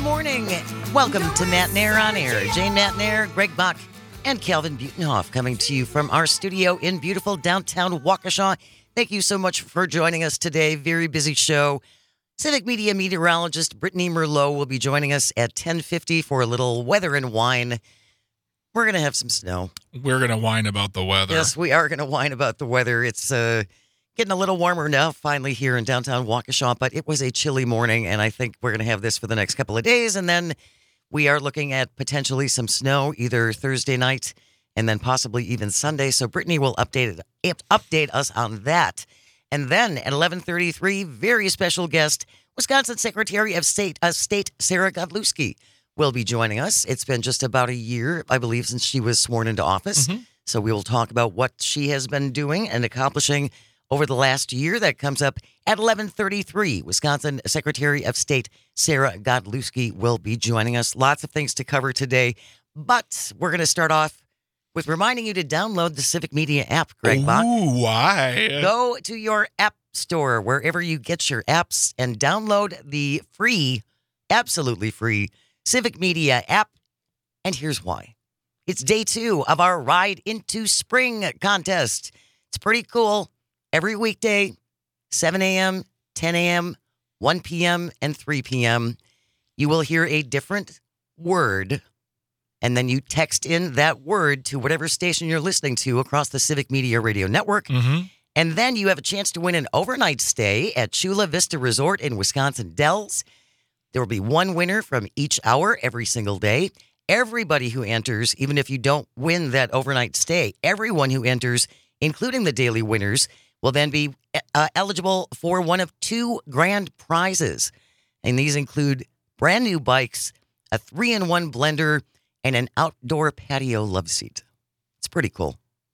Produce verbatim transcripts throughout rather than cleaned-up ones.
morning. Welcome to Matt Nair on Air. Jane Matt Nair, Greg Bach, and Calvin Butenhoff coming to you from our studio in beautiful downtown Waukesha. Thank you so much for joining us today. Very busy show. Civic Media meteorologist Brittany Merlot will be joining us at ten fifty for a little weather and wine. We're going to have some snow. We're going to whine about the weather. Yes, we are going to whine about the weather. It's uh, getting a little warmer now, finally, here in downtown Waukesha, but it was a chilly morning, and I think we're going to have this for the next couple of days, and then we are looking at potentially some snow either Thursday night and then possibly even Sunday, so Brittany will update it, update us on that. And then at eleven thirty-three, very special guest, Wisconsin Secretary of State, uh, State Sarah Godlewski will be joining us. It's been just about a year, I believe, since she was sworn into office. Mm-hmm. So we will talk about what she has been doing and accomplishing over the last year. That comes up at eleven thirty-three. Wisconsin Secretary of State Sarah Godlewski will be joining us. Lots of things to cover today, but we're going to start off with reminding you to download the Civic Media app, Greg Bach. Ooh, why? Go to your app store, wherever you get your apps, and download the free, absolutely free, Civic Media app. And here's why. It's day two of our Ride into Spring contest. It's pretty cool. Every weekday, seven a.m., ten a.m., one p.m., and three p.m., you will hear a different word, and then you text in that word to whatever station you're listening to across the Civic Media Radio Network. Mm-hmm. And then you have a chance to win an overnight stay at Chula Vista Resort in Wisconsin Dells. There will be one winner from each hour every single day. Everybody who enters, even if you don't win that overnight stay, everyone who enters, including the daily winners, will then be uh, eligible for one of two grand prizes. And these include brand new bikes, a three-in-one blender, and an outdoor patio love seat. It's pretty cool.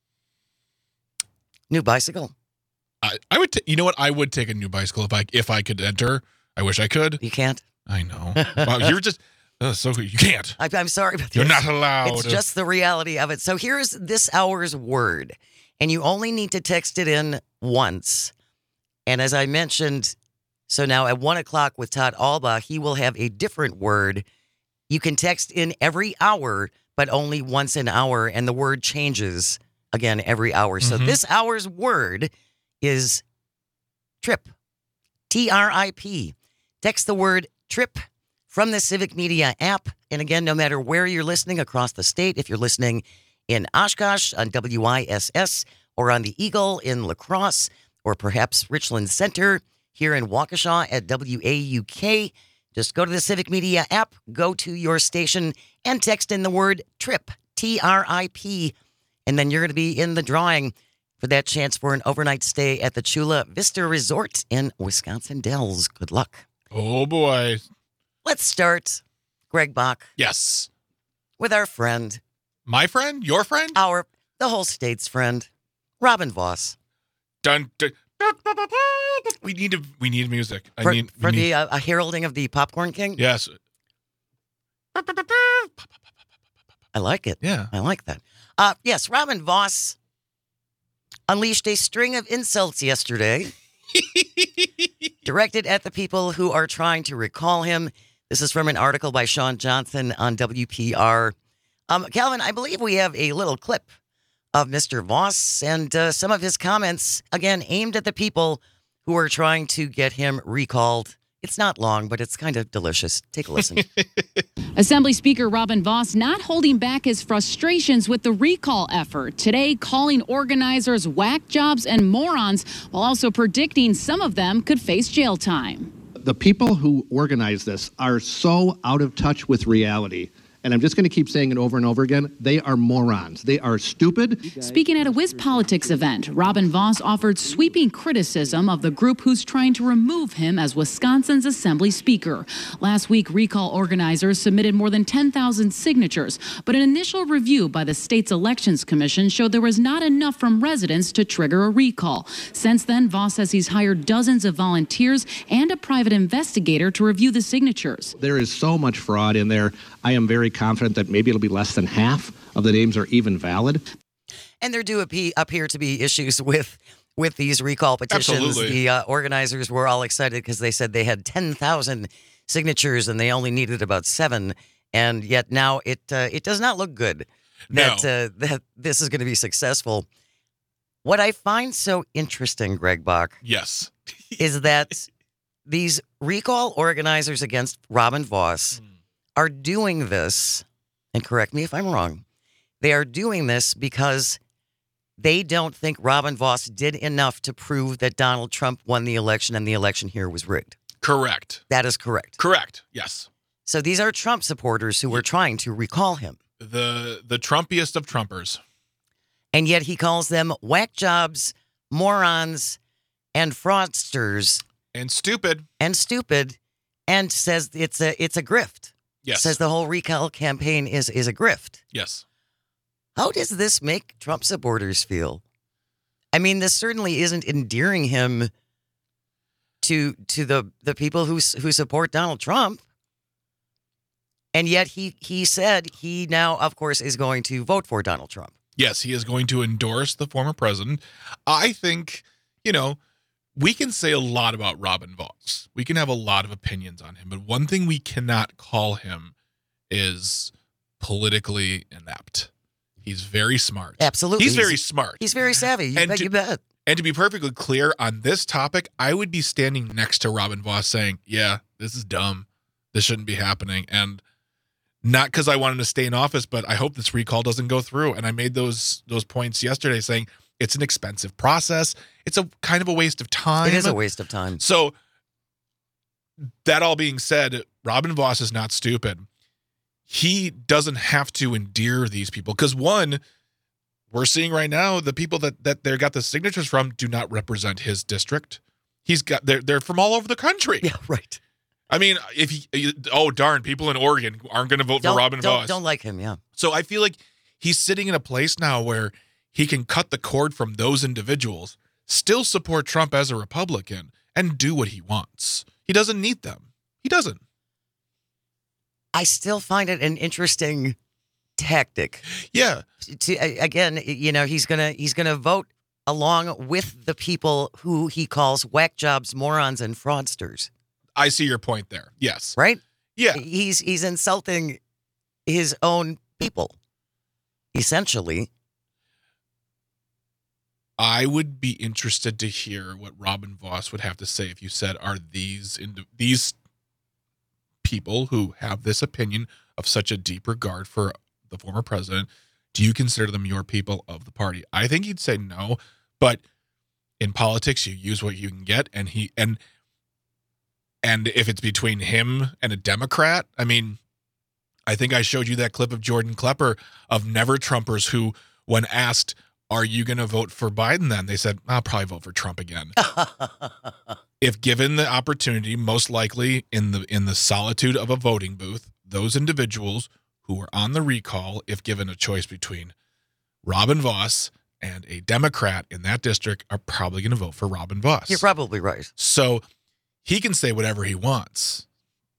New bicycle. I, I would, t- you know what? I would take a new bicycle if I if I could enter. I wish I could. You can't. I know. Wow, you're just oh, so good. You can't. I, I'm sorry, but you're not allowed. It's just the reality of it. So here's this hour's word, and you only need to text it in once. And as I mentioned, so now at one o'clock with Todd Alba, he will have a different word. You can text in every hour, but only once an hour, and the word changes again every hour. Mm-hmm. So this hour's word is trip, T R I P. Text the word trip from the Civic Media app. And again, no matter where you're listening across the state, if you're listening in Oshkosh on W I S S or on the Eagle in La Crosse, or perhaps Richland Center here in Waukesha at W A U K, just go to the Civic Media app, go to your station, and text in the word TRIP, T R I P, and then you're going to be in the drawing for that chance for an overnight stay at the Chula Vista Resort in Wisconsin Dells. Good luck. Oh, boy. Let's start, Greg Bach. Yes. With our friend. My friend? Your friend? Our, the whole state's friend, Robin Voss. Dun, dun. We need to, we need music. I for need for need, the uh, a heralding of the Popcorn King. Yes. I like it. Yeah, I like that. Uh, yes, Robin Voss unleashed a string of insults yesterday, directed at the people who are trying to recall him. This is from an article by Sean Johnson on W P R. Um, Calvin, I believe we have a little clip of Mister Voss and uh, some of his comments, again, aimed at the people who are trying to get him recalled. It's not long, but it's kind of delicious. Take a listen. Assembly Speaker Robin Voss not holding back his frustrations with the recall effort. Today, calling organizers whack jobs and morons, while also predicting some of them could face jail time. The people who organize this are so out of touch with reality. And I'm just going to keep saying it over and over again. They are morons. They are stupid. Speaking at a WisPolitics event, Robin Voss offered sweeping criticism of the group who's trying to remove him as Wisconsin's Assembly Speaker. Last week, recall organizers submitted more than ten thousand signatures, but an initial review by the state's Elections Commission showed there was not enough from residents to trigger a recall. Since then, Voss says he's hired dozens of volunteers and a private investigator to review the signatures. There is so much fraud in there. I am very confident that maybe it'll be less than half of the names are even valid. And there do appear to be issues with with these recall petitions. Absolutely. The uh, organizers were all excited because they said they had ten thousand signatures, and they only needed about seven. And yet now it uh, it does not look good that No. uh, that this is going to be successful. What I find so interesting, Greg Bach, Yes. is that these recall organizers against Robin Voss are doing this, and correct me if I'm wrong, they are doing this because they don't think Robin Voss did enough to prove that Donald Trump won the election and the election here was rigged. Correct. That is correct. Correct. Yes. So these are Trump supporters who were trying to recall him. The the Trumpiest of Trumpers. And yet he calls them whack jobs, morons, and fraudsters And stupid. and stupid, and says it's a it's a grift. Yes. Says the whole recall campaign is is a grift. Yes. How does this make Trump supporters feel? I mean, this certainly isn't endearing him to to the the people who who support Donald Trump. And yet he he said he now, of course, is going to vote for Donald Trump. Yes, he is going to endorse the former president. I think, you know, we can say a lot about Robin Voss. We can have a lot of opinions on him, but one thing we cannot call him is politically inept. He's very smart. Absolutely. He's very smart. He's very savvy. You And bet. to- You bet. And to be perfectly clear on this topic, I would be standing next to Robin Voss saying, yeah, this is dumb. This shouldn't be happening. And not because I want him to stay in office, but I hope this recall doesn't go through. And I made those those points yesterday saying it's an expensive process. It's a kind of a waste of time. It is a waste of time. So that all being said, Robin Voss is not stupid. He doesn't have to endear these people because, one, we're seeing right now the people that that they got the signatures from do not represent his district. He's got they're they're from all over the country. Yeah, right. I mean, if he, oh darn, people in Oregon aren't going to vote Don't, for Robin don't, Voss. don't like him, yeah. So I feel like he's sitting in a place now where he can cut the cord from those individuals, still support Trump as a Republican, and do what he wants. He doesn't need them. He doesn't. I still find it an interesting tactic. Yeah. To, again, you know, he's gonna he's gonna vote along with the people who he calls whack jobs, morons, and fraudsters. I see your point there. Yes. Right? Yeah. He's he's insulting his own people, essentially. I would be interested to hear what Robin Voss would have to say if you said, are these indi- these people who have this opinion of such a deep regard for the former president, do you consider them your people of the party? I think he'd say no, but in politics, you use what you can get, and he and and if it's between him and a Democrat, I mean, I think I showed you that clip of Jordan Klepper of Never Trumpers who, when asked, are you going to vote for Biden then? They said, I'll probably vote for Trump again. If given the opportunity, most likely in the in the solitude of a voting booth, those individuals who are on the recall, if given a choice between Robin Voss and a Democrat in that district, are probably going to vote for Robin Voss. You're probably right. So he can say whatever he wants.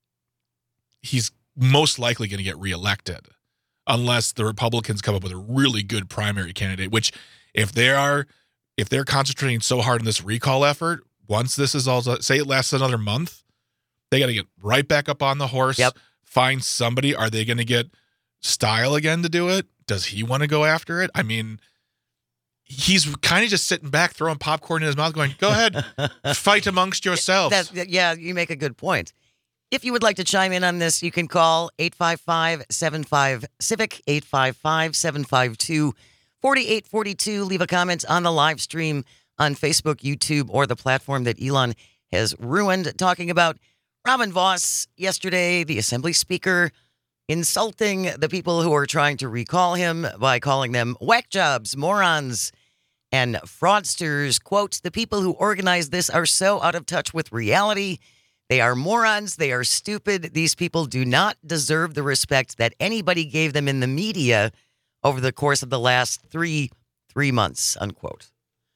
He's most likely going to get reelected unless the Republicans come up with a really good primary candidate, which if they are, if they're concentrating so hard on this recall effort, once this is all, say it lasts another month, they got to get right back up on the horse, Yep. find somebody. Are they going to get Style again to do it? Does he want to go after it? I mean, he's kind of just sitting back, throwing popcorn in his mouth, going, go ahead, fight amongst yourselves. That, yeah, you make a good point. If you would like to chime in on this, you can call eight five five, seven five, CIVIC, eight five five, seven five two, four eight four two. Leave a comment on the live stream on Facebook, YouTube, or the platform that Elon has ruined, talking about Robin Voss yesterday, the Assembly Speaker, insulting the people who are trying to recall him by calling them whack jobs, morons, and fraudsters. Quote, the people who organize this are so out of touch with reality. They are morons. They are stupid. These people do not deserve the respect that anybody gave them in the media over the course of the last three, three months, unquote.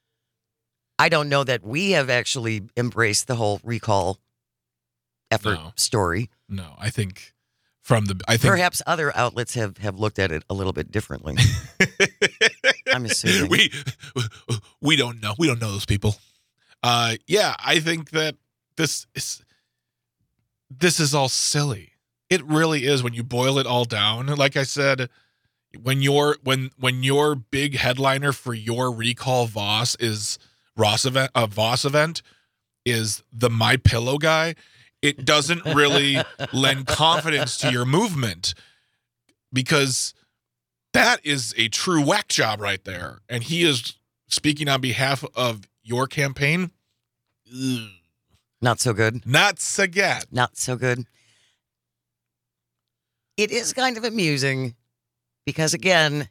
I don't know that we have actually embraced the whole recall effort No. story. No, I think from the, I think Perhaps other outlets have, have looked at it a little bit differently. I'm assuming. we we don't know. We don't know those people. Uh, yeah, I think that this is this is all silly. It really is when you boil it all down. Like I said, when your when when your big headliner for your recall Voss is Ross event, a Voss event is the My Pillow guy, it doesn't really lend confidence to your movement, because that is a true whack job right there. And he is speaking on behalf of your campaign. Ugh. Not so good. Not so good. Not so good. It is kind of amusing because, again,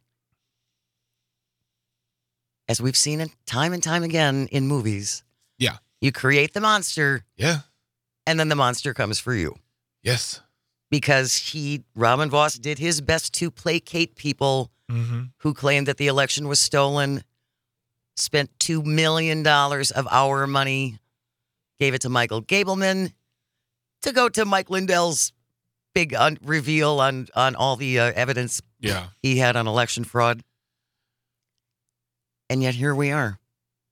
as we've seen it time and time again in movies, Yeah. you create the monster Yeah. and then the monster comes for you. Yes. Because he, Robin Voss, did his best to placate people Mm-hmm. who claimed that the election was stolen, spent two million dollars of our money, gave it to Michael Gableman to go to Mike Lindell's big un- reveal on, on all the uh, evidence Yeah. he had on election fraud. And yet here we are.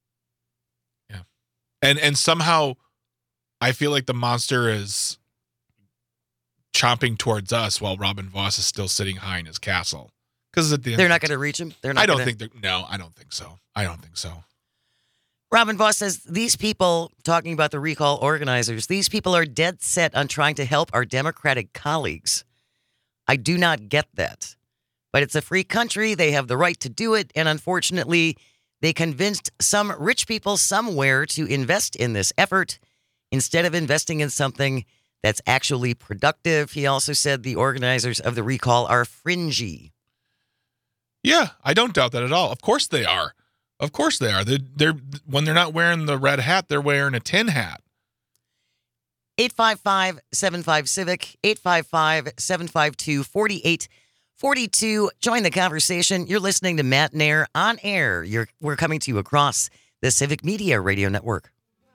And and somehow I feel like the monster is chomping towards us while Robin Voss is still sitting high in his castle. Because at the end They're not going to reach him. They're not I don't gonna... think they're no, I don't think so. I don't think so. Robin Voss says these people, talking about the recall organizers, these people are dead set on trying to help our Democratic colleagues. I do not get that. But it's a free country. They have the right to do it. And unfortunately, they convinced some rich people somewhere to invest in this effort instead of investing in something that's actually productive. He also said the organizers of the recall are fringy. Yeah, I don't doubt that at all. Of course they are. Of course they are. They're, they're when they're not wearing the red hat, they're wearing a tin hat. eight five five, seven five, Civic, eight five five, seven five two, four eight four two. Join the conversation. You're listening to Matt Nair on air. You're, we're coming to you across the Civic Media Radio Network.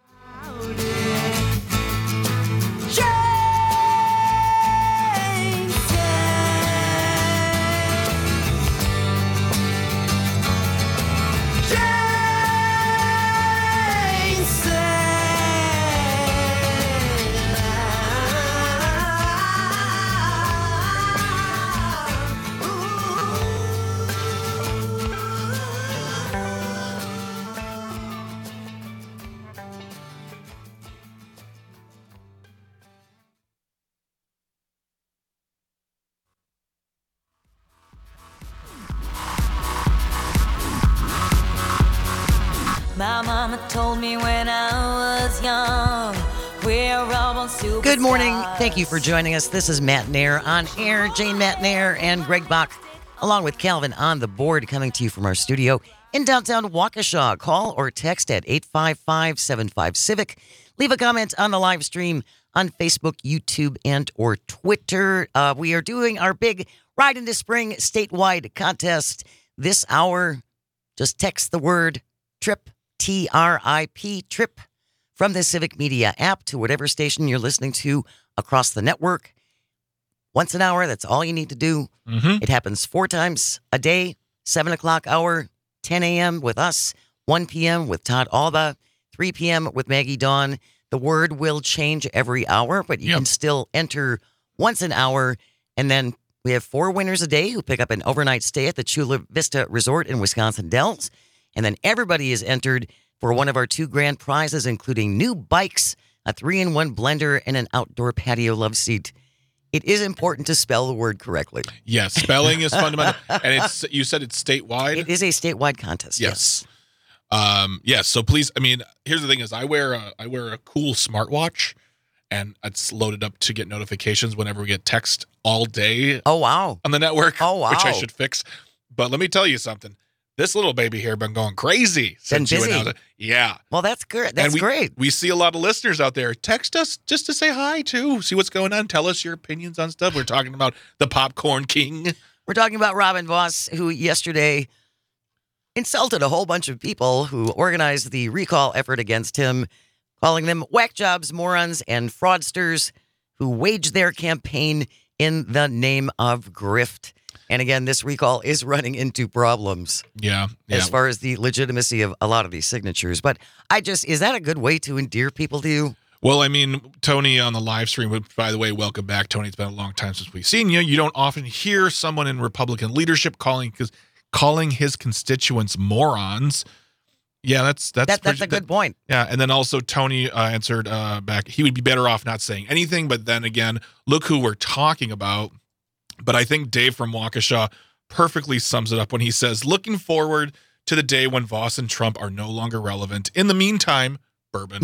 My mama told me when I was young, we're all on superstars. Good morning. Thank you for joining us. This is Matt Nair on air. Jane Matt Nair and Greg Bach, along with Calvin on the board, coming to you from our studio in downtown Waukesha. Call or text at eight five five, seven five, Civic. Leave a comment on the live stream on Facebook, YouTube, and or Twitter. Uh, we are doing our big Ride into Spring statewide contest this hour. Just text the word TRIP, T R I P, TRIP, from the Civic Media app to whatever station you're listening to across the network. Once an hour, that's all you need to do. Mm-hmm. It happens four times a day, seven o'clock hour, ten a.m. with us, one p.m. with Todd Alba, three p.m. with Maggie Dawn. The word will change every hour, but you Yep. can still enter once an hour. And then we have four winners a day who pick up an overnight stay at the Chula Vista Resort in Wisconsin Dells. And then everybody is entered for one of our two grand prizes, including new bikes, a three-in-one blender, and an outdoor patio love seat. It is important to spell the word correctly. Yes, spelling is fundamental. And it's you said it's statewide? It is a statewide contest. Yes. Um, yes. So please, I mean, here's the thing is I wear a I wear a cool smartwatch, and it's loaded up to get notifications whenever we get text all day Oh, wow. on the network. Oh, wow. Which I should fix. But let me tell you something. This little baby here been going crazy since you busy. announced it. Yeah. Well, that's good. And That's we, great. We see a lot of listeners out there. Text us just to say hi, too. See what's going on. Tell us your opinions on stuff. We're talking about the Popcorn King. We're talking about Robin Voss, who yesterday insulted a whole bunch of people who organized the recall effort against him, calling them whack jobs, morons, and fraudsters who waged their campaign in the name of grift. And again, this recall is running into problems Yeah. Yeah. as far as the legitimacy of a lot of these signatures. But I just, is that a good way to endear people to you? Well, I mean, Tony on the live stream, which, by the way, welcome back, Tony. It's been a long time since we've seen you. You don't often hear someone in Republican leadership calling because calling his constituents morons. Yeah, that's that's That, that's pretty, a good that, point. Yeah, and then also Tony uh, answered uh, back, he would be better off not saying anything. But then again, look who we're talking about. But I think Dave from Waukesha perfectly sums it up when he says, looking forward to the day when Vos and Trump are no longer relevant. In the meantime, bourbon.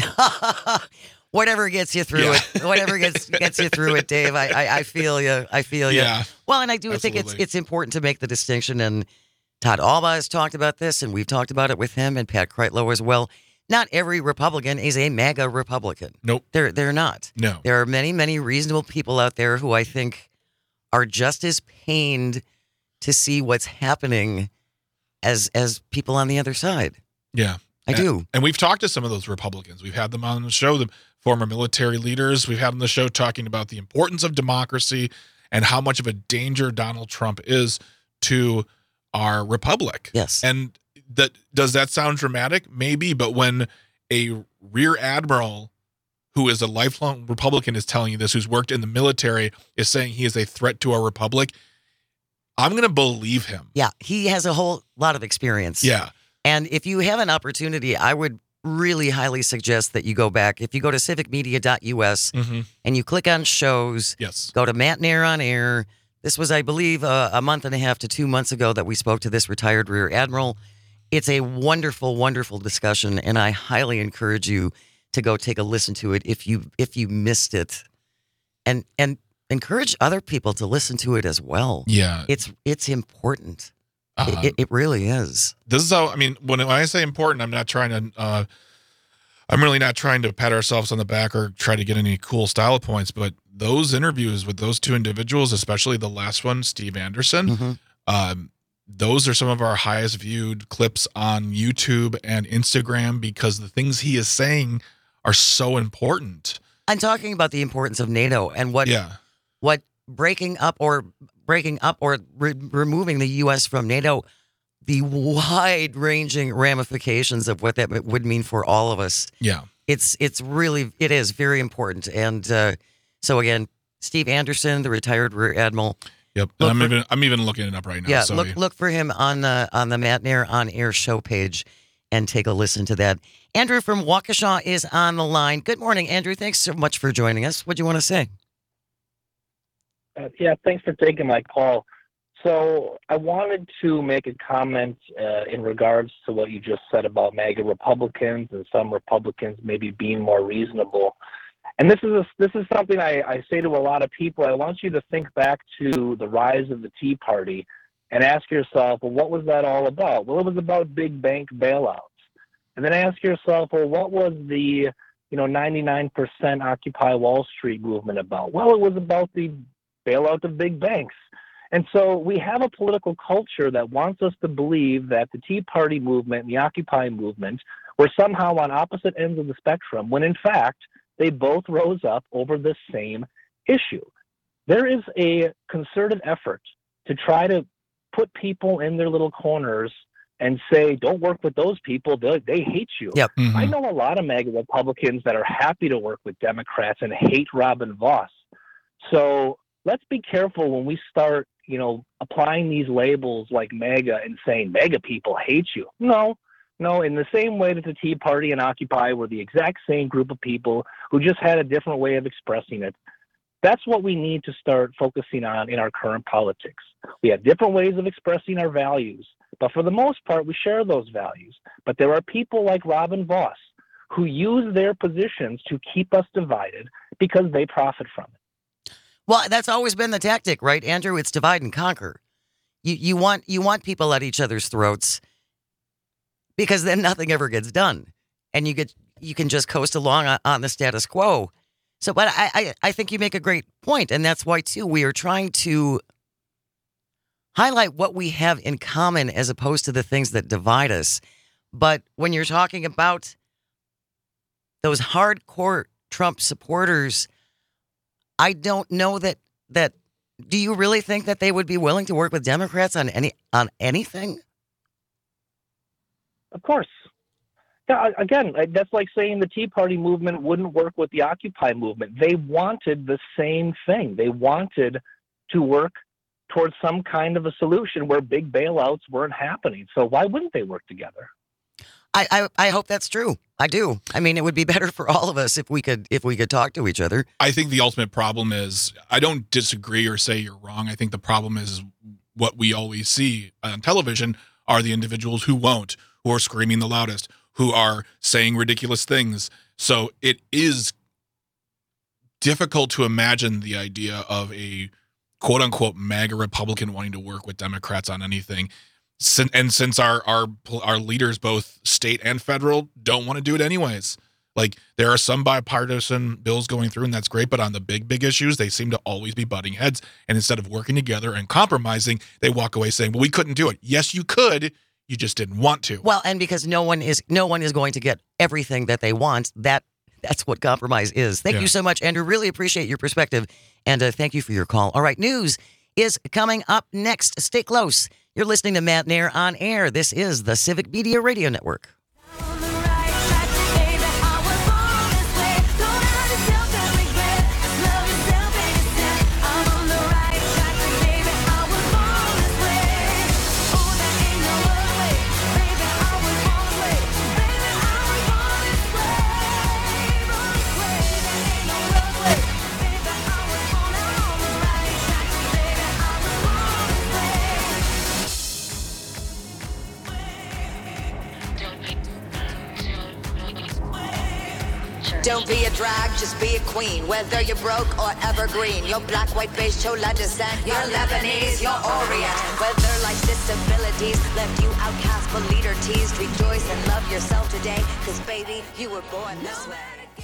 Whatever gets you through Yeah. it. Whatever gets gets you through it, Dave. I, I, I feel you. I feel you. Yeah, Well, and I do think it's absolutely. it's important to make the distinction. And Todd Alba has talked about this, and we've talked about it with him and Pat Kreitlow as well. Not every Republican is a MAGA Republican. Nope. They're they're not. No. There are many, many reasonable people out there who I think are just as pained to see what's happening as as people on the other side. Yeah. I do. And we've talked to some of those Republicans. We've had them on the show, the former military leaders. We've had them on the show talking about the importance of democracy and how much of a danger Donald Trump is to our republic. Yes. And that does that sound dramatic? Maybe, but when a rear admiral who is a lifelong Republican is telling you this, who's worked in the military, is saying he is a threat to our republic, I'm going to believe him. Yeah, he has a whole lot of experience. Yeah. And if you have an opportunity, I would really highly suggest that you go back. If you go to civic media dot U S Mm-hmm. and you click on shows, Yes. go to Matt Nair on Air. This was, I believe, uh, a month and a half to two months ago that we spoke to this retired Rear Admiral. It's a wonderful, wonderful discussion, and I highly encourage you to go take a listen to it if you if you missed it, and and encourage other people to listen to it as well. Yeah. It's it's important. Uh, It, it really is. this is how, I mean, when, when I say important, I'm not trying to, uh, I'm really not trying to pat ourselves on the back or try to get any cool style points, but those interviews with those two individuals, especially the last one, Steve Anderson, Mhm. um, those are some of our highest viewed clips on YouTube and Instagram because the things he is saying are so important. I'm talking about the importance of NATO and what Yeah. what breaking up or breaking up or re- removing the U S from NATO, the wide-ranging ramifications of what that would mean for all of us. Yeah. It's it's really it is very important. And uh, so again, Steve Anderson, the retired Rear Admiral. Yep. Look And I'm for- even, I'm even looking it up right now. Yeah, so look look for him on the on the Matt Nair on Air show page and take a listen to that. Andrew from Waukesha is on the line. Good morning, Andrew. Thanks so much for joining us. What do you want to say? Uh, yeah, thanks for taking my call. So I wanted to make a comment uh, in regards to what you just said about MAGA Republicans and some Republicans maybe being more reasonable. And this is a, this is something I, I say to a lot of people. I want you to think back to the rise of the Tea Party and ask yourself, well, what was that all about? Well, it was about big bank bailouts. And then ask yourself, well, what was the you know ninety-nine percent Occupy Wall Street movement about? Well, it was about the bailout of big banks. And so we have a political culture that wants us to believe that the Tea Party movement and the Occupy movement were somehow on opposite ends of the spectrum, when in fact, they both rose up over the same issue. There is a concerted effort to try to put people in their little corners and say, don't work with those people, they, they hate you. Yep. Mhm. I know a lot of MAGA Republicans that are happy to work with Democrats and hate Robin Vos. So let's be careful when we start, you know, applying these labels like MAGA and saying MAGA people hate you. No, no. In the same way that the Tea Party and Occupy were the exact same group of people who just had a different way of expressing it. That's what we need to start focusing on in our current politics. We have different ways of expressing our values, but for the most part, we share those values. But there are people like Robin Vos who use their positions to keep us divided because they profit from it. Well, that's always been the tactic, right, Andrew? It's divide and conquer. You you want you want people at each other's throats because then nothing ever gets done, and you get you can just coast along on, on the status quo. So, but I, I I think you make a great point, and that's why too we are trying to highlight what we have in common as opposed to the things that divide us. But when you're talking about those hardcore Trump supporters, I don't know that that. Do you really think that they would be willing to work with Democrats on any on anything? Of course. Yeah, again, that's like saying the Tea Party movement wouldn't work with the Occupy movement. They wanted the same thing. They wanted to work towards some kind of a solution where big bailouts weren't happening. So why wouldn't they work together? I, I, I hope that's true. I do. I mean, it would be better for all of us if we could if we could talk to each other. I think the ultimate problem is, I don't disagree or say you're wrong. I think the problem is what we always see on television are the individuals who won't, who are screaming the loudest, who are saying ridiculous things. So it is difficult to imagine the idea of a quote unquote MAGA Republican wanting to work with Democrats on anything. And since our, our, our leaders, both state and federal, don't want to do it anyways. Like, there are some bipartisan bills going through, and that's great. But on the big, big issues, they seem to always be butting heads. And instead of working together and compromising, they walk away saying, well, we couldn't do it. Yes, you could. You just didn't want to. Well, and because no one is no one is going to get everything that they want, that that's what compromise is. Thank Yeah. you so much, Andrew. Really appreciate your perspective, and uh, thank you for your call. All right, news is coming up next. Stay close. You're listening to Matt Nair on air. This is the Civic Media Radio Network. Don't be a drag, just be a queen. Whether you're broke or evergreen, you're black, white, beige, chola descent, you're Lebanese, you're Orient. Whether life's disabilities left you outcast but leader teased, rejoice and love yourself today, cause baby, you were born this way.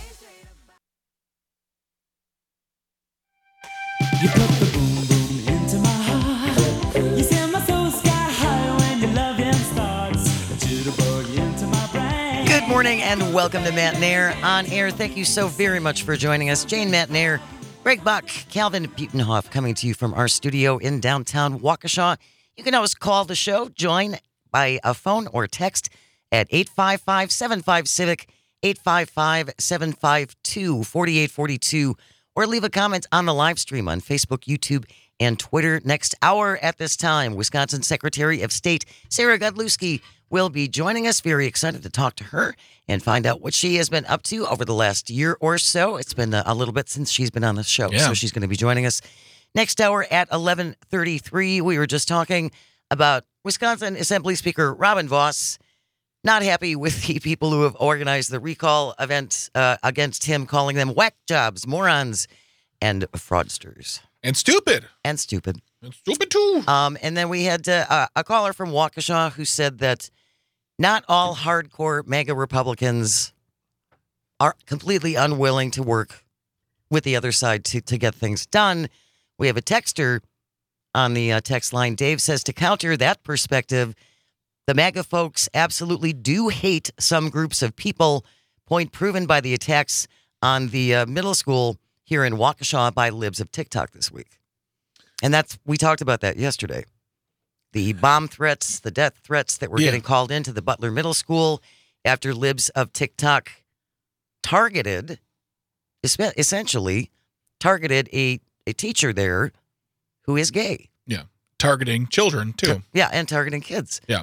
You put the boom boom into my heart. You send my soul sky high when your loving starts. A jitterbug into my brain. Good morning and welcome to Matt Nair on air. Thank you so very much for joining us. Jane Matt Nair, Greg Buck, Calvin Butenhoff coming to you from our studio in downtown Waukesha. You can always call the show, join by a phone or text at eight five five, seven five, CIVIC, eight five five, seven five two, four eight four two, or leave a comment on the live stream on Facebook, YouTube, and Twitter. Next hour at this time, Wisconsin Secretary of State Sarah Godlewski will be joining us. Very excited to talk to her and find out what she has been up to over the last year or so. It's been a little bit since she's been on the show, Yeah. so she's going to be joining us. Next hour at eleven thirty-three, we were just talking about Wisconsin Assembly Speaker Robin Vos not happy with the people who have organized the recall event uh, against him, calling them whack jobs, morons, and fraudsters. And stupid. And stupid. And stupid too. Um, and then we had uh, a caller from Waukesha who said that not all hardcore MAGA Republicans are completely unwilling to work with the other side to, to get things done. We have a texter on the uh, text line. Dave says, to counter that perspective, the MAGA folks absolutely do hate some groups of people, point proven by the attacks on the uh, middle school here in Waukesha by libs of TikTok this week. And that's, we talked about that yesterday. The bomb threats, the death threats that were Yeah. getting called into the Butler Middle School after libs of TikTok targeted, espe- essentially targeted a, a teacher there who is gay. Yeah. Targeting children too. Yeah, and targeting kids. Yeah.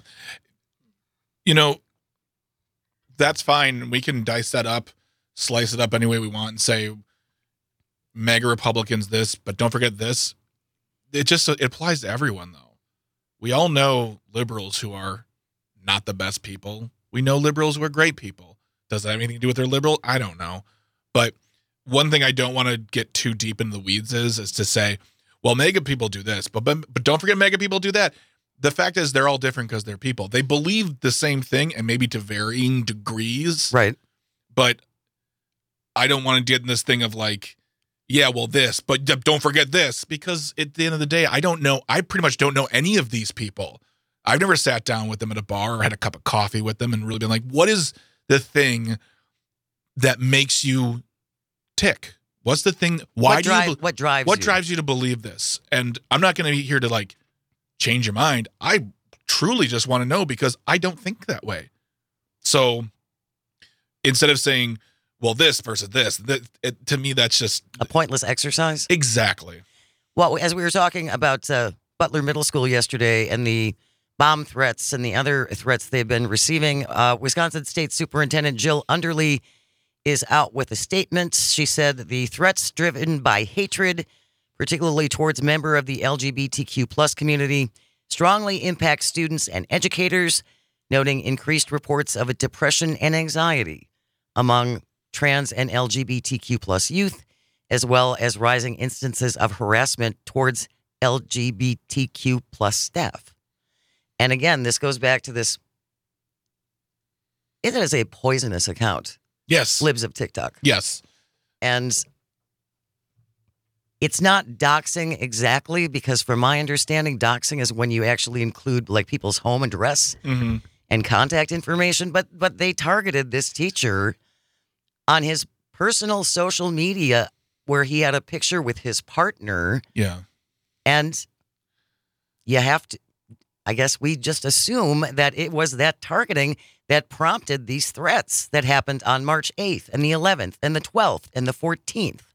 You know, that's fine. We can dice that up, slice it up any way we want and say MAGA Republicans this, but don't forget this. It just it applies to everyone, though. We all know liberals who are not the best people. We know liberals who are great people. Does that have anything to do with their liberal? I don't know. But one thing I don't want to get too deep into the weeds is, is to say, well, MAGA people do this, but, but but don't forget MAGA people do that. The fact is they're all different because they're people. They believe the same thing and maybe to varying degrees. Right. But I don't want to get in this thing of like, yeah, well, this, but d- don't forget this, because at the end of the day, I don't know. I pretty much don't know any of these people. I've never sat down with them at a bar or had a cup of coffee with them and really been like, what is the thing that makes you tick? What's the thing? Why what, do drive, you? Be- what drives what you? drives you to believe this? And I'm not going to be here to like change your mind. I truly just want to know because I don't think that way. So instead of saying, well, this versus this, that, it, to me, that's just A pointless exercise. exactly. Well, as we were talking about uh, Butler Middle School yesterday and the bomb threats and the other threats they've been receiving, uh, Wisconsin State Superintendent Jill Underly is out with a statement. She said the threats driven by hatred, particularly towards member of the L G B T Q plus community, strongly impact students and educators, noting increased reports of a depression and anxiety among trans and L G B T Q plus youth, as well as rising instances of harassment towards L G B T Q plus staff. And again, this goes back to this. It is a poisonous account, Yes. Libs of TikTok. Yes. And it's not doxing exactly, because from my understanding, doxing is when you actually include like people's home address Mm-hmm. and contact information. But but they targeted this teacher on his personal social media where he had a picture with his partner. Yeah. And you have to, I guess we just assume that it was that targeting that prompted these threats that happened on March eighth and the eleventh and the twelfth and the fourteenth.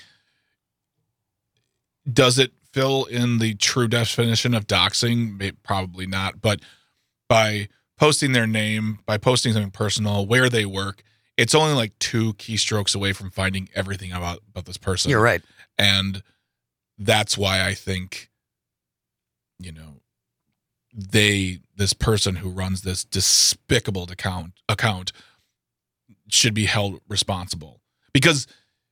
Does it fill in the true definition of doxing? May- Probably not. But by posting their name, by posting something personal, where they work, it's only like two keystrokes away from finding everything about, about this person. You're right. And that's why I think, you know, they, this person who runs this despicable account account should be held responsible. Because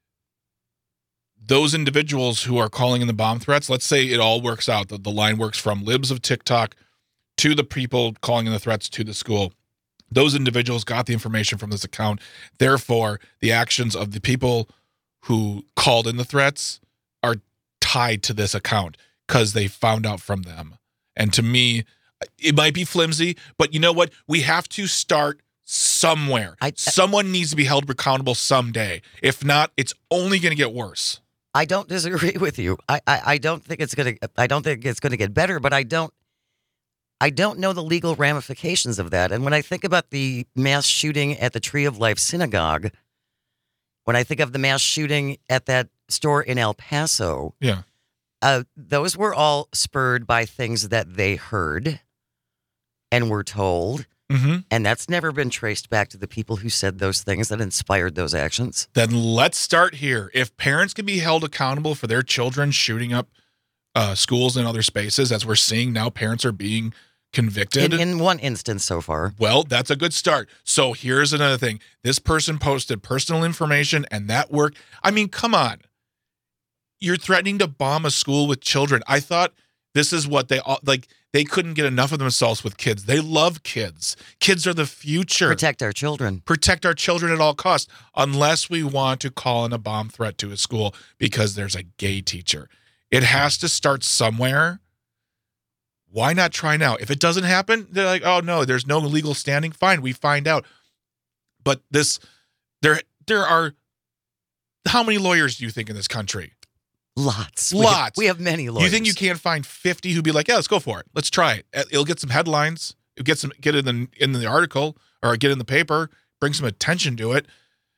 those individuals who are calling in the bomb threats, let's say it all works out, that the line works from Libs of TikTok to the people calling in the threats to the school. Those individuals got the information from this account. Therefore, the actions of the people who called in the threats are tied to this account because they found out from them. And to me, it might be flimsy, but you know what? We have to start somewhere. I- Someone needs to be held accountable someday. If not, it's only going to get worse. I don't disagree with you. I, I, I don't think it's gonna I don't think it's gonna get better, but I don't I don't know the legal ramifications of that. And when I think about the mass shooting at the Tree of Life Synagogue, when I think of the mass shooting at that store in El Paso, Yeah. uh, those were all spurred by things that they heard and were told. Mm-hmm. And that's never been traced back to the people who said those things that inspired those actions. Then let's start here. If parents can be held accountable for their children shooting up uh, schools and other spaces, as we're seeing now, parents are being convicted. In, in one instance so far. Well, that's a good start. So here's another thing. This person posted personal information and that worked. I mean, come on. You're threatening to bomb a school with children. I thought this is what they all like. They couldn't get enough of themselves with kids. They love kids. Kids are the future. Protect our children. Protect our children at all costs, unless we want to call in a bomb threat to a school because there's a gay teacher. It has to start somewhere. Why not try now? If it doesn't happen, they're like, oh no, there's no legal standing. Fine, we find out. But this, there, there are, how many lawyers do you think in this country? Lots. Lots. We have, we have many lawyers. You think you can't find fifty who'd be like, yeah, let's go for it. Let's try it. It'll get some headlines. It'll get some, get it in, in the article or get in the paper, bring some attention to it.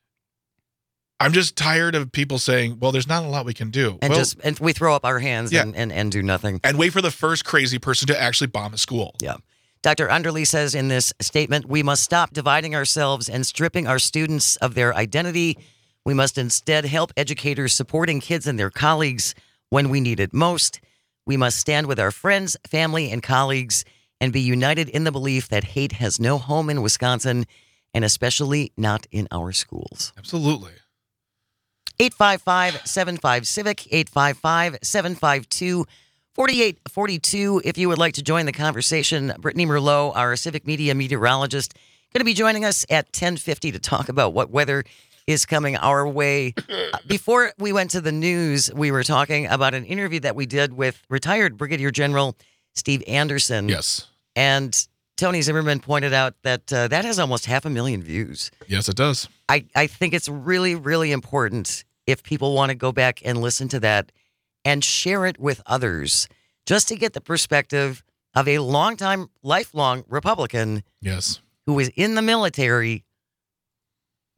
I'm just tired of people saying, well, there's not a lot we can do. And well, just and we throw up our hands Yeah. and, and, and do nothing. and wait for the first crazy person to actually bomb a school. Yeah. Doctor Underly says in this statement, we must stop dividing ourselves and stripping our students of their identity. We must instead help educators supporting kids and their colleagues when we need it most. We must stand with our friends, family, and colleagues and be united in the belief that hate has no home in Wisconsin, and especially not in our schools. Absolutely. eight five five, seven five, CIVIC, eight five five, seven five two, four eight four two. If you would like to join the conversation, Brittany Merlot, our Civic Media meteorologist, going to be joining us at ten fifty to talk about what weather is coming our way. Uh, Before we went to the news, we were talking about an interview that we did with retired Brigadier General Steve Anderson. Yes. And Tony Zimmerman pointed out that uh, that has almost half a million views. Yes, it does. I, I think it's really, really important if people want to go back and listen to that and share it with others, just to get the perspective of a longtime, lifelong Republican Yes. who was in the military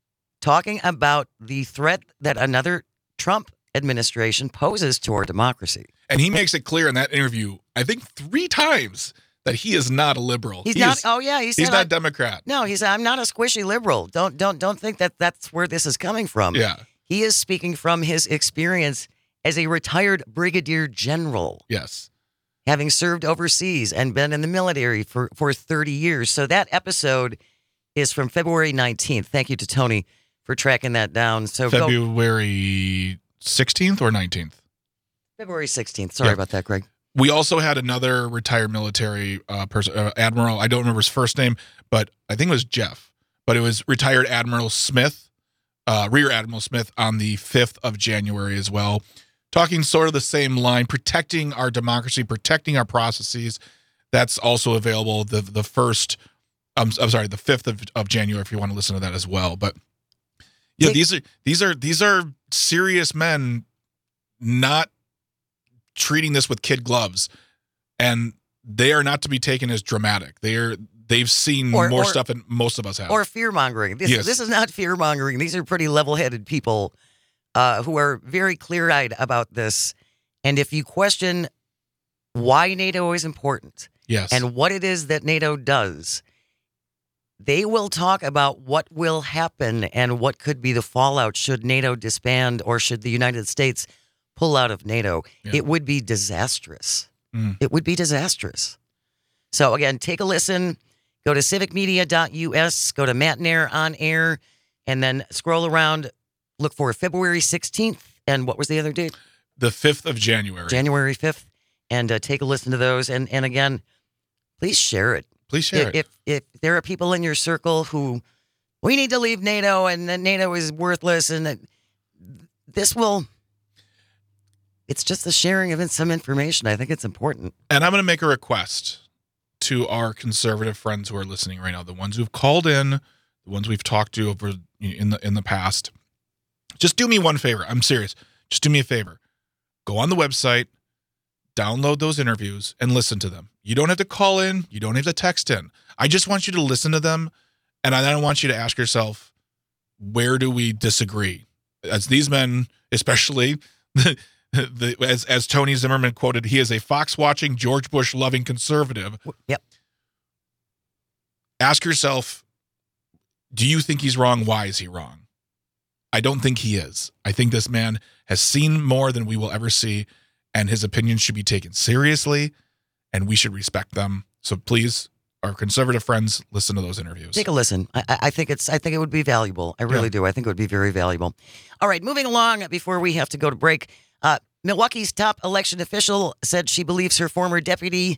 talking about the threat that another Trump administration poses to our democracy. And he makes it clear in that interview, I think three times, that he is not a liberal. He's He not. is- oh yeah, he said, he's not I'm- Democrat. No, he's. I'm not a squishy liberal. Don't don't don't think that that's where this is coming from. Yeah. He is speaking from his experience as a retired brigadier general, Yes. having served overseas and been in the military for, for thirty years. So that episode is from February nineteenth. Thank you to Tony for tracking that down. So go February sixteenth or nineteenth. February sixteenth. Sorry Yeah. about that, Greg. We also had another retired military uh, person, uh, Admiral. I don't remember his first name, but I think it was Jeff. But it was retired Admiral Smith, uh, Rear Admiral Smith, on the fifth of January as well, talking sort of the same line, protecting our democracy, protecting our processes. That's also available the the first. Um, I'm sorry, the fifth of, of January. If you want to listen to that as well, but yeah, Take- these are these are these are serious men, not treating this with kid gloves, and they are not to be taken as dramatic. They are they've seen Or- more or- stuff than most of us have. Or fear mongering. This, Yes. this is not fear mongering. These are pretty level headed people uh, who are very clear eyed about this. And if you question why NATO is important yes, and what it is that NATO does, they will talk about what will happen and what could be the fallout should NATO disband or should the United States pull out of NATO. Yeah. It would be disastrous. Mm. It would be disastrous. So again, take a listen. Go to civic media dot U S, go to Matt Nair on air, and then scroll around. Look for February sixteenth. And what was the other date? the fifth of January. January fifth. And uh, take a listen to those. And, and again, please share it. Please share if, it. if if there are people in your circle who we need to leave NATO and that NATO is worthless and that this will, it's just the sharing of some information. I think it's important. And I'm going to make a request to our conservative friends who are listening right now, the ones who've called in, the ones we've talked to over in the in the past. Just do me one favor. I'm serious. Just do me a favor. Go on the website, download those interviews, and listen to them. You don't have to call in. You don't have to text in. I just want you to listen to them, and I then want you to ask yourself, where do we disagree? As these men, especially, the, the, as, as Tony Zimmerman quoted, he is a Fox-watching, George Bush-loving conservative. Yep. Ask yourself, do you think he's wrong? Why is he wrong? I don't think he is. I think this man has seen more than we will ever see, and his opinions should be taken seriously, and we should respect them. So please, our conservative friends, listen to those interviews. Take a listen. I, I I think it's. I think it would be valuable. I really Yeah. do. I think it would be very valuable. All right, moving along before we have to go to break. Uh, Milwaukee's top election official said she believes her former deputy,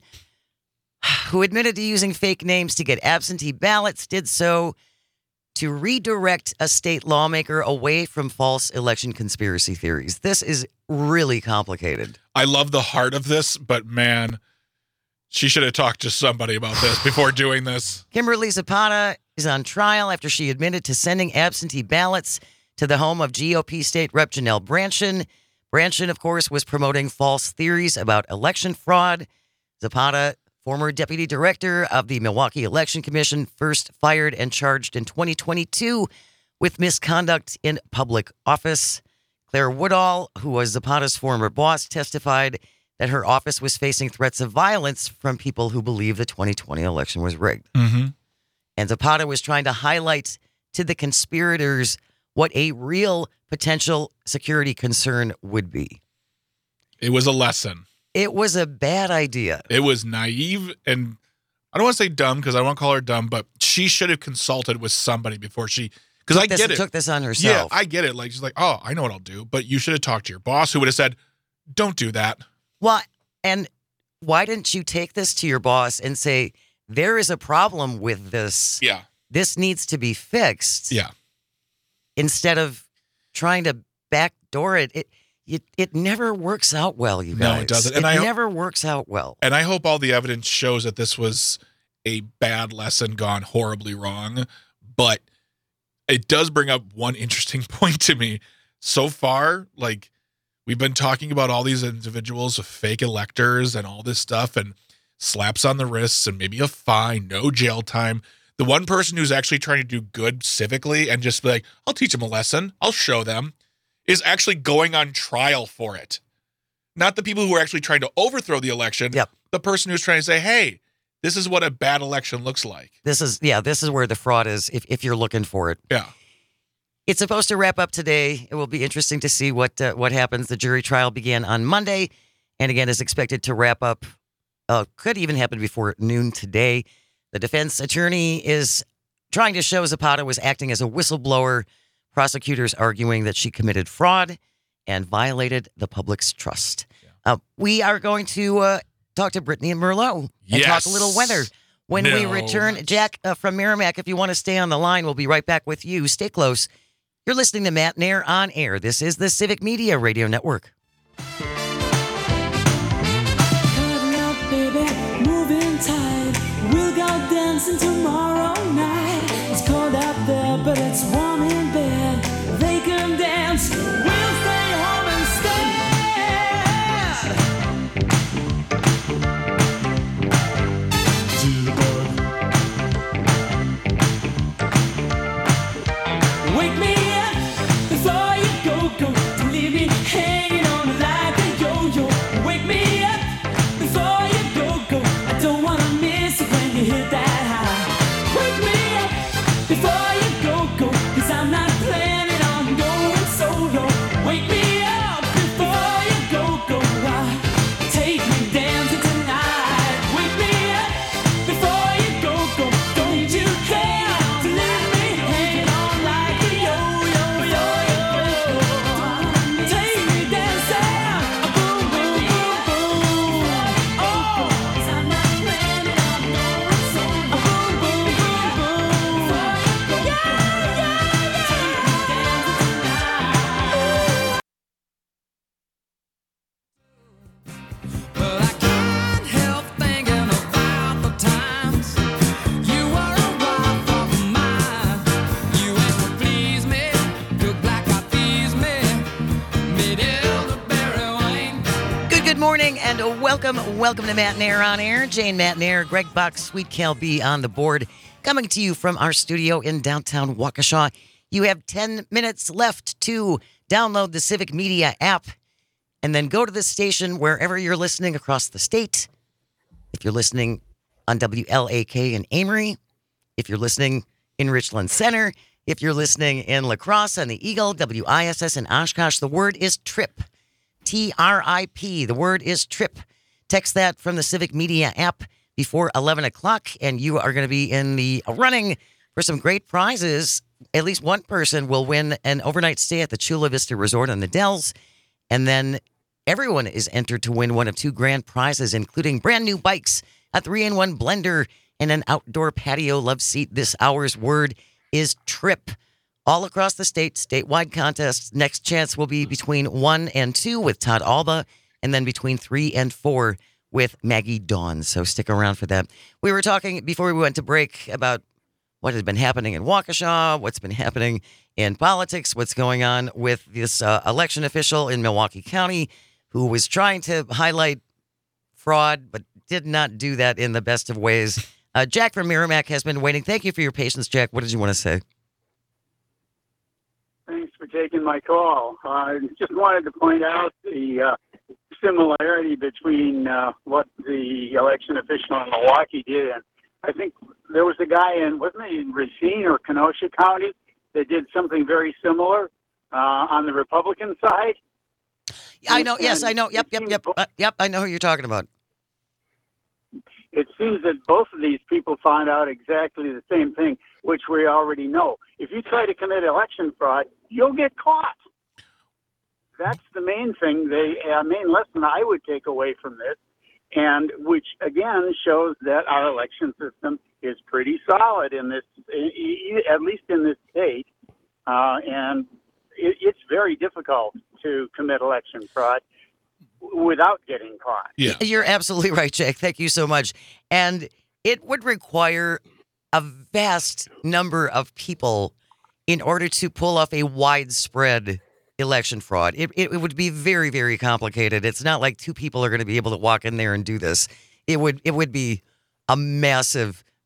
who admitted to using fake names to get absentee ballots, did so to redirect a state lawmaker away from false election conspiracy theories. This is really complicated. I love the heart of this, but man, she should have talked to somebody about this before doing this. Kimberly Zapata is on trial after she admitted to sending absentee ballots to the home of G O P State Rep Janelle Branshin. Branshin, of course, was promoting false theories about election fraud. Zapata, former deputy director of the Milwaukee Election Commission, first fired and charged in twenty twenty-two with misconduct in public office. Claire Woodall, who was Zapata's former boss, testified that her office was facing threats of violence from people who believe the twenty twenty election was rigged. Mm-hmm. And Zapata was trying to highlight to the conspirators what a real potential security concern would be. It was a lesson. It was a bad idea. It was naive, and I don't want to say dumb because I don't want to call her dumb, but she should have consulted with somebody before she, because I This- get it. took this on herself. Yeah, I get it. Like, she's like, oh, I know what I'll do. But you should have talked to your boss who would have said, don't do that. Well, and why didn't you take this to your boss and say, there is a problem with this. Yeah. This needs to be fixed. Yeah. Instead of trying to backdoor it. It it, it never works out well, you guys. No, it doesn't. It And I- never works out well. And I hope all the evidence shows that this was a bad lesson gone horribly wrong. But it does bring up one interesting point to me. So far, like, we've been talking about all these individuals with fake electors and all this stuff and slaps on the wrists and maybe a fine, no jail time. The one person who's actually trying to do good civically and just be like, I'll teach them a lesson, I'll show them, is actually going on trial for it. Not the people who are actually trying to overthrow the election. Yep. The person who's trying to say, hey, this is what a bad election looks like. This is, yeah, this is where the fraud is if, if you're looking for it. Yeah. It's supposed to wrap up today. It will be interesting to see what uh, what happens. The jury trial began on Monday and again is expected to wrap up. Uh, could even happen before noon today. The defense attorney is trying to show Zapata was acting as a whistleblower. Prosecutors arguing that she committed fraud and violated the public's trust. Yeah. Uh, we are going to uh, talk to Brittany and Merlot and yes. talk a little weather. When no. we return, Jack uh, from Merrimack, if you want to stay on the line, we'll be right back with you. Stay close. You're listening to Matt Nair on air. This is the Civic Media Radio Network. We'll go dancing tomorrow night. It's cold out there, but it's warm in bed. They can dance. We'll stay home instead. Jitterbug. Wake me up before you go, go. Don't leave me hanging on like a yo-yo. Wake me up before you go, go. I don't wanna miss it when you hit that high. Wake me up before you go, go. Cause I'm not planning on going solo. Wake me up before you go, go. Ah, take me dancing tonight. Wake me up before you go, go. Don't you care to leave me hanging on like a yo-yo, yo-yo. Take me dancing. Boom, boom, boom, boom. Oh, 'cause I'm not planning on going solo. Boom, boom, boom, boom. Yeah, yeah, yeah. Take me dancing tonight. Well, I can't help thinking about the times you were a wife of mine. You asked to please me, look like I please me, made elderberry wine. Good, good morning, and welcome, welcome to Matt Nair on air. Jane Matt Nair, Greg Buck, Sweet Cal B on the board, coming to you from our studio in downtown Waukesha. You have ten minutes left to download the Civic Media app and then go to the station wherever you're listening across the state. If you're listening on W L A K in Amory, if you're listening in Richland Center, if you're listening in La Crosse and the Eagle, W I S S in Oshkosh, the word is TRIP. T R I P. The word is TRIP. Text that from the Civic Media app before eleven o'clock, and you are going to be in the running for some great prizes. At least one person will win an overnight stay at the Chula Vista Resort on the Dells, and then everyone is entered to win one of two grand prizes, including brand new bikes, a three in one blender, and an outdoor patio love seat. This hour's word is TRIP. All across the state, statewide contests. Next chance will be between one and two with Todd Alba, and then between three and four with Maggie Dawn. So stick around for that. We were talking before we went to break about what has been happening in Waukesha, what's been happening in politics, what's going on with this uh, election official in Milwaukee County who was trying to highlight fraud, but did not do that in the best of ways. Uh, Jack from Merrimack has been waiting. Thank you for your patience, Jack. What did you want to say? Thanks for taking my call. I just wanted to point out the uh, similarity between uh, what the election official in Milwaukee did. And I think there was a guy in, wasn't he in Racine or Kenosha County that did something very similar uh, on the Republican side. I know. Yes, I know. Yep, yep, yep. Uh, yep, I know who you're talking about. It seems that both of these people found out exactly the same thing, which we already know. If you try to commit election fraud, you'll get caught. That's the main thing, the uh, main lesson I would take away from this, and which, again, shows that our election system is pretty solid in this, at least in this state, uh, and it, it's very difficult to commit election fraud without getting caught. Yeah. You're absolutely right, Jack. Thank you so much. And it would require a vast number of people in order to pull off a widespread election fraud. It, it, it would be very, very complicated. It's not like two people are going to be able to walk in there and do this. It would it would be a massive,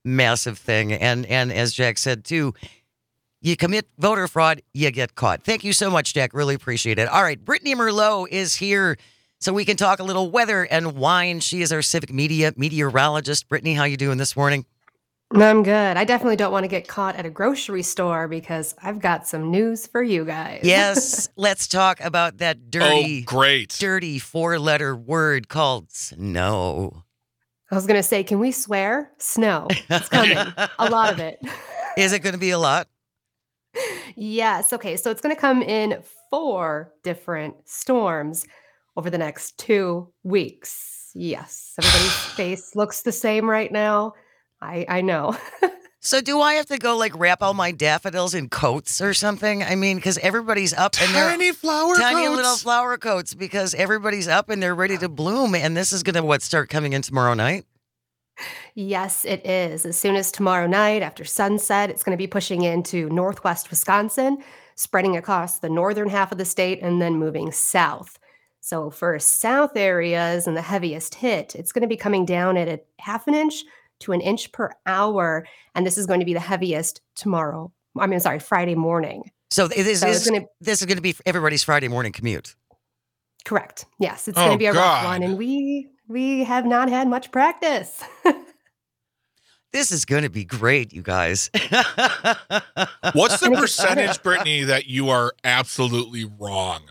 massive thing. And and as Jack said, too, you commit voter fraud, you get caught. Thank you so much, Jack. Really appreciate it. All right, Brittany Merlot is here so we can talk a little weather and wine. She is our civic media meteorologist. Brittany, how you doing this morning? I'm good. I definitely don't want to get caught at a grocery store because I've got some news for you guys. Yes, let's talk about that dirty, oh, great. dirty four-letter word called snow. I was going to say, can we swear? Snow. It's coming. A lot of it. Is it going to be a lot? Yes. Okay. So it's going to come in four different storms over the next two weeks. Yes. Everybody's face looks the same right now. I, I know. So do I have to go like wrap all my daffodils in coats or something? I mean, because everybody's up and they're Tiny flower tiny coats. little flower coats because everybody's up and they're ready to bloom. And this is going to what start coming in tomorrow night? Yes, it is. As soon as tomorrow night after sunset, it's going to be pushing into northwest Wisconsin, spreading across the northern half of the state and then moving south. So for south areas and the heaviest hit, it's going to be coming down at a half an inch to an inch per hour. And this is going to be the heaviest tomorrow. I mean, sorry, Friday morning. So this, So it's is, gonna- this is going to be everybody's Friday morning commute. Correct. Yes, it's Oh, going to be a rough God. one. And we we have not had much practice. This is going to be great, you guys. What's the And it gets percentage, better. Brittany, that you are absolutely wrong?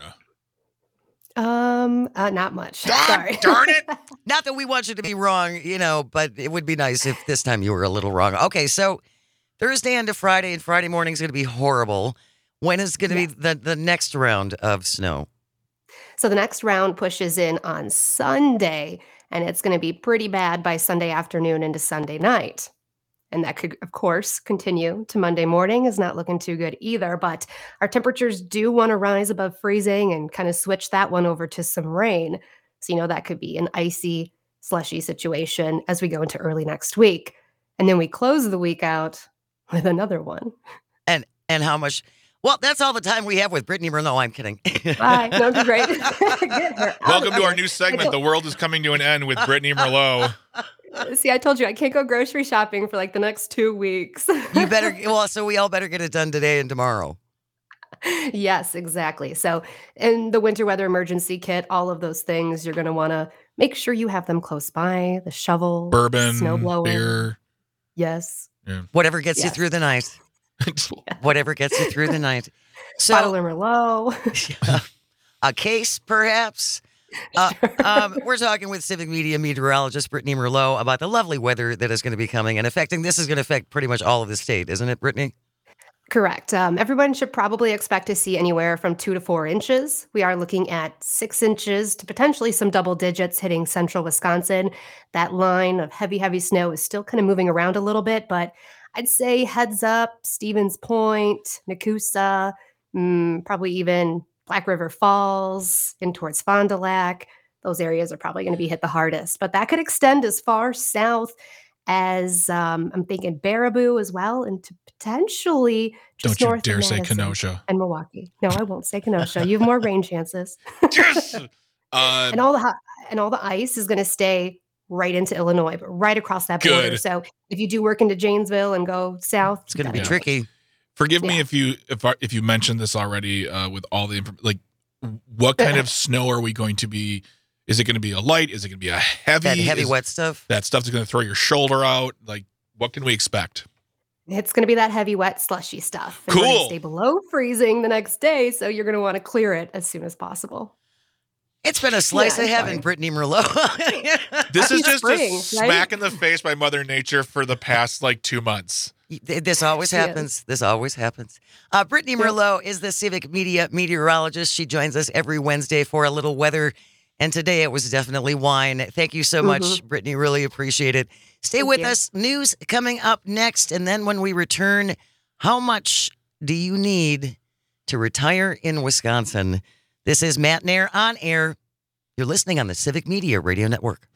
um, uh, not much. God Sorry. darn it. Not that we want you to be wrong, you know, but it would be nice if this time you were a little wrong. Okay, so Thursday into Friday, and Friday morning is going to be horrible. When is going to Yeah. be the, the next round of snow? So the next round pushes in on Sunday, and it's going to be pretty bad by Sunday afternoon into Sunday night. And that could, of course, continue to Monday morning is not looking too good either. But our temperatures do want to rise above freezing and kind of switch that one over to some rain. So, you know, that could be an icy, slushy situation as we go into early next week. And then we close the week out with another one. And and how much? Well, that's all the time we have with Brittany Merlot. I'm kidding. Bye. No, that'd be great. Get her out Welcome of to our here. new I segment, don't- The World is Coming to an End with Brittany Merlot. See, I told you I can't go grocery shopping for like the next two weeks. You better, well, so we all better get it done today and tomorrow. Yes, exactly. So, in the winter weather emergency kit, all of those things, you're going to want to make sure you have them close by. The shovel, Bourbon, snow blower. beer. Yes. Whatever gets you Yes. through the night. Whatever gets you through the night. Bottle So, of Merlot. a case, perhaps. Uh, um, we're talking with Civic Media meteorologist Brittany Merlot about the lovely weather that is going to be coming and affecting. This is going to affect pretty much all of the state, isn't it, Brittany? Correct. Um, everyone should probably expect to see anywhere from two to four inches. We are looking at six inches to potentially some double digits hitting central Wisconsin. That line of heavy, heavy snow is still kind of moving around a little bit, but I'd say heads up, Stevens Point, Nakusa, mm, probably even Black River Falls, in towards Fond du Lac. Those areas are probably going to be hit the hardest, but that could extend as far south as um, I'm thinking Baraboo as well, and to potentially just Don't you north of dare say Madison Kenosha. and Milwaukee. No, I won't say Kenosha. You have more rain chances. Yes. Uh, and all the hu- and all the ice is going to stay right into Illinois, but right across that border. Good. So if you do work into Janesville and go south, It's going to be that's- tricky. Forgive me Yeah. if you if I- if you mentioned this already uh, with all the inf- like, what kind of snow are we going to be? Is it going to be a light? Is it going to be a heavy? That heavy Is- wet stuff. That stuff's going to throw your shoulder out. Like, what can we expect? It's going to be that heavy, wet, slushy stuff. And we're gonna Cool. stay below freezing the next day, so you're going to want to clear it as soon as possible. It's been a slice Yeah, of it's heaven, fine. Brittany Merlot. This Happy is just spring, a right? smack in the face by Mother Nature for the past like two months. This always Yes. happens. This always happens. Uh, Brittany Yep. Merlot is the Civic Media meteorologist. She joins us every Wednesday for a little weather. And today it was definitely wine. Thank you so much, Mhm. Brittany. Really appreciate it. Stay Thank with you. us. News coming up next. And then when we return, how much do you need to retire in Wisconsin? This is Matt Nair on air. You're listening on the Civic Media Radio Network.